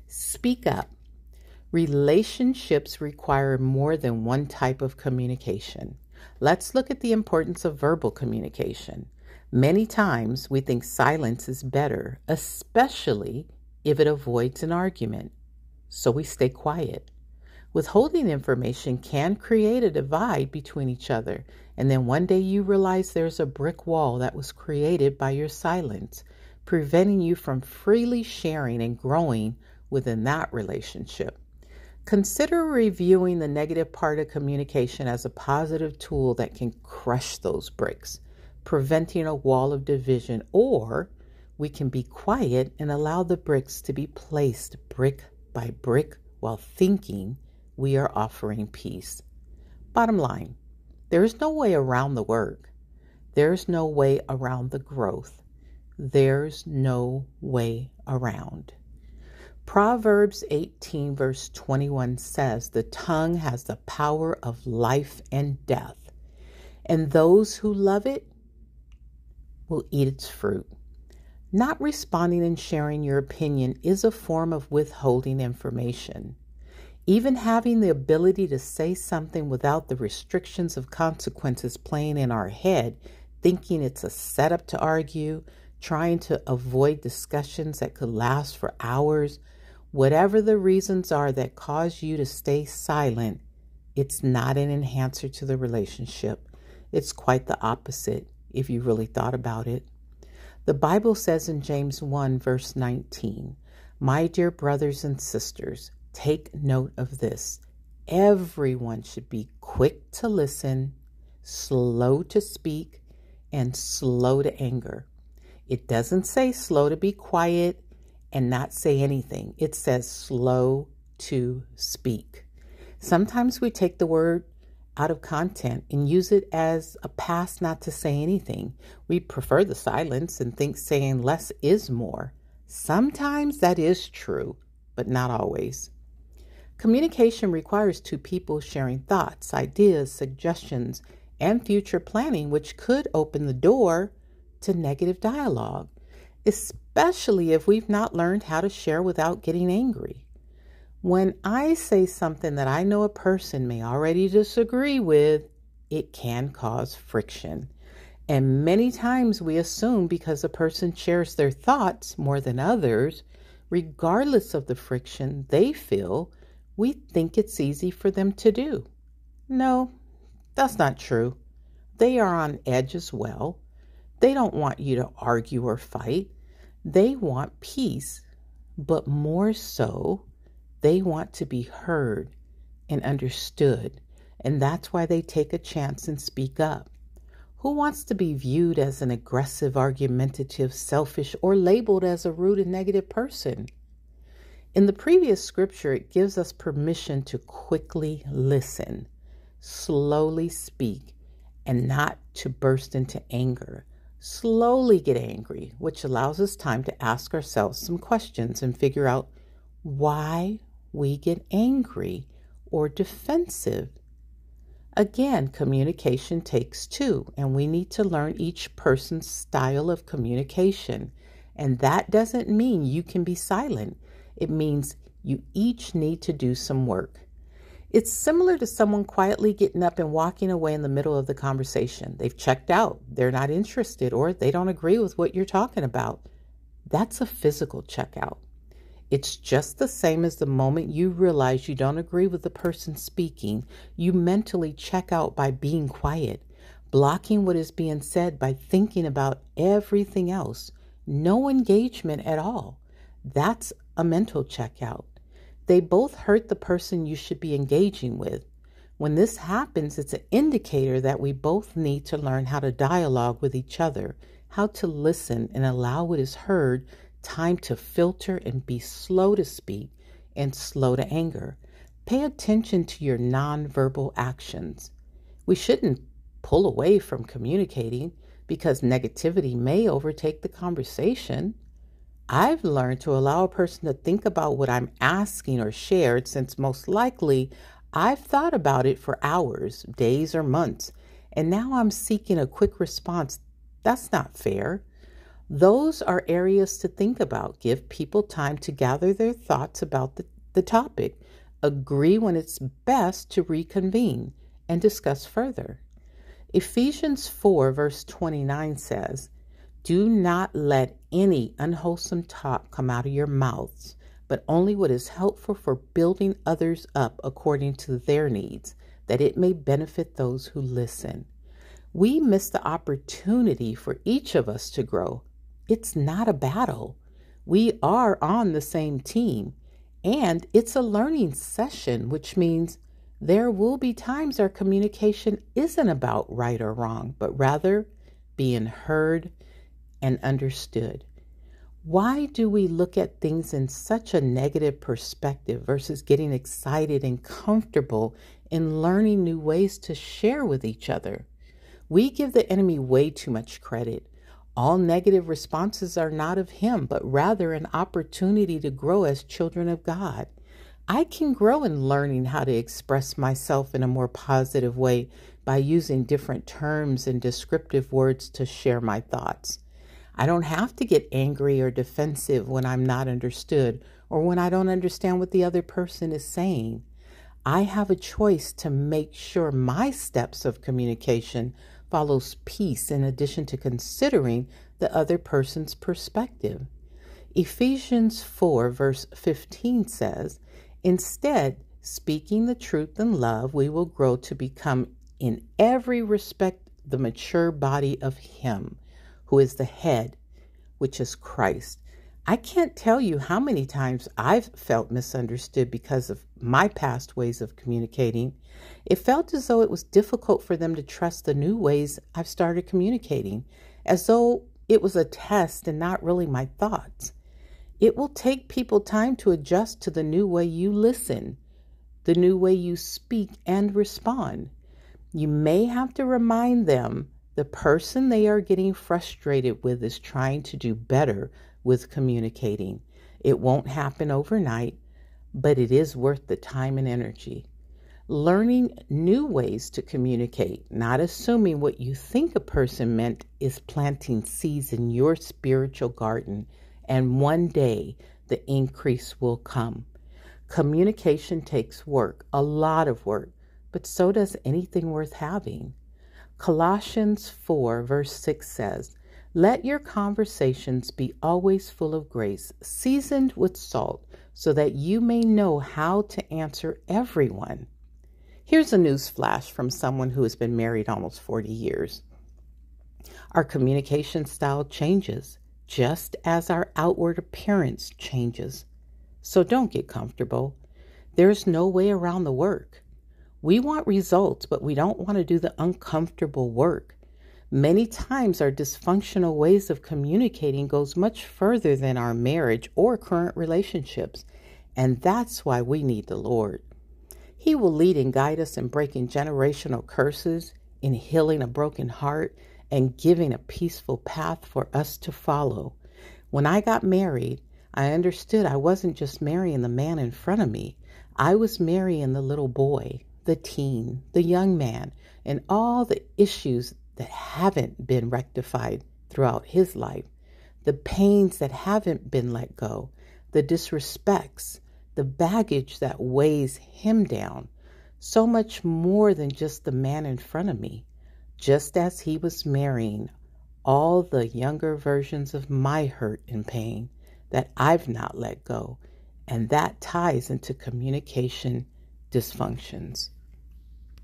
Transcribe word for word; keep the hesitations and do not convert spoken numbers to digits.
Speak up. Relationships require more than one type of communication. Let's look at the importance of verbal communication. Many times we think silence is better, especially if it avoids an argument. So we stay quiet. Withholding information can create a divide between each other, and then one day you realize there's a brick wall that was created by your silence, preventing you from freely sharing and growing within that relationship. Consider reviewing the negative part of communication as a positive tool that can crush those bricks, preventing a wall of division, or we can be quiet and allow the bricks to be placed brick by brick while thinking we are offering peace. Bottom line, there is no way around the work. There's no way around the growth. There's no way around. Proverbs eighteen verse twenty-one says, "The tongue has the power of life and death, and those who love it will eat its fruit." Not responding and sharing your opinion is a form of withholding information. Even having the ability to say something without the restrictions of consequences playing in our head, thinking it's a setup to argue, trying to avoid discussions that could last for hours, whatever the reasons are that cause you to stay silent, it's not an enhancer to the relationship. It's quite the opposite if you really thought about it. The Bible says in James one verse nineteen, "My dear brothers and sisters, take note of this. Everyone should be quick to listen, slow to speak, and slow to anger." It doesn't say slow to be quiet and not say anything. It says slow to speak. Sometimes we take the word out of content and use it as a pass not to say anything. We prefer the silence and think saying less is more. Sometimes that is true, but not always. Communication requires two people sharing thoughts, ideas, suggestions, and future planning, which could open the door to negative dialogue, especially if we've not learned how to share without getting angry. When I say something that I know a person may already disagree with, it can cause friction. And many times we assume because a person shares their thoughts more than others, regardless of the friction they feel, we think it's easy for them to do. No, that's not true. They are on edge as well. They don't want you to argue or fight. They want peace, but more so, they want to be heard and understood. And that's why they take a chance and speak up. Who wants to be viewed as an aggressive, argumentative, selfish, or labeled as a rude and negative person? In the previous scripture, it gives us permission to quickly listen, slowly speak, and not to burst into anger. Slowly get angry, which allows us time to ask ourselves some questions and figure out why we get angry or defensive. Again, communication takes two, and we need to learn each person's style of communication. And that doesn't mean you can be silent. It means you each need to do some work. It's similar to someone quietly getting up and walking away in the middle of the conversation. They've checked out, they're not interested, or they don't agree with what you're talking about. That's a physical checkout. It's just the same as the moment you realize you don't agree with the person speaking, you mentally check out by being quiet, blocking what is being said by thinking about everything else. No engagement at all. That's a mental checkout. They both hurt the person you should be engaging with. When this happens, it's an indicator that we both need to learn how to dialogue with each other, how to listen and allow what is heard time to filter and be slow to speak and slow to anger. Pay attention to your nonverbal actions. We shouldn't pull away from communicating because negativity may overtake the conversation. I've learned to allow a person to think about what I'm asking or shared, since most likely I've thought about it for hours, days, or months, and now I'm seeking a quick response. That's not fair. Those are areas to think about. Give people time to gather their thoughts about the, the topic. Agree when it's best to reconvene and discuss further. Ephesians four verse twenty-nine says, "Do not let any unwholesome talk come out of your mouths, but only what is helpful for building others up according to their needs, that it may benefit those who listen." We miss the opportunity for each of us to grow. It's not a battle. We are on the same team, and it's a learning session, which means there will be times our communication isn't about right or wrong, but rather being heard and understood. Why do we look at things in such a negative perspective versus getting excited and comfortable in learning new ways to share with each other? We give the enemy way too much credit. All negative responses are not of him, but rather an opportunity to grow as children of God. I can grow in learning how to express myself in a more positive way by using different terms and descriptive words to share my thoughts. I don't have to get angry or defensive when I'm not understood or when I don't understand what the other person is saying. I have a choice to make sure my steps of communication follows peace in addition to considering the other person's perspective. Ephesians four verse fifteen says, "Instead, speaking the truth in love, we will grow to become in every respect the mature body of Him who is the head, which is Christ." I can't tell you how many times I've felt misunderstood because of my past ways of communicating. It felt as though it was difficult for them to trust the new ways I've started communicating, as though it was a test and not really my thoughts. It will take people time to adjust to the new way you listen, the new way you speak and respond. You may have to remind them the person they are getting frustrated with is trying to do better with communicating. It won't happen overnight, but it is worth the time and energy. Learning new ways to communicate, not assuming what you think a person meant, is planting seeds in your spiritual garden, and one day the increase will come. Communication takes work, a lot of work, but so does anything worth having. Colossians four verse six says, "Let your conversations be always full of grace, seasoned with salt, so that you may know how to answer everyone." Here's a news flash from someone who has been married almost forty years. Our communication style changes, just as our outward appearance changes. So don't get comfortable. There's no way around the work. We want results, but we don't want to do the uncomfortable work. Many times our dysfunctional ways of communicating goes much further than our marriage or current relationships, and that's why we need the Lord. He will lead and guide us in breaking generational curses, in healing a broken heart, and giving a peaceful path for us to follow. When I got married, I understood I wasn't just marrying the man in front of me. I was marrying the little boy, the teen, the young man, and all the issues that haven't been rectified throughout his life, the pains that haven't been let go, the disrespects, the baggage that weighs him down, so much more than just the man in front of me, just as he was marrying all the younger versions of my hurt and pain that I've not let go, and that ties into communication dysfunctions.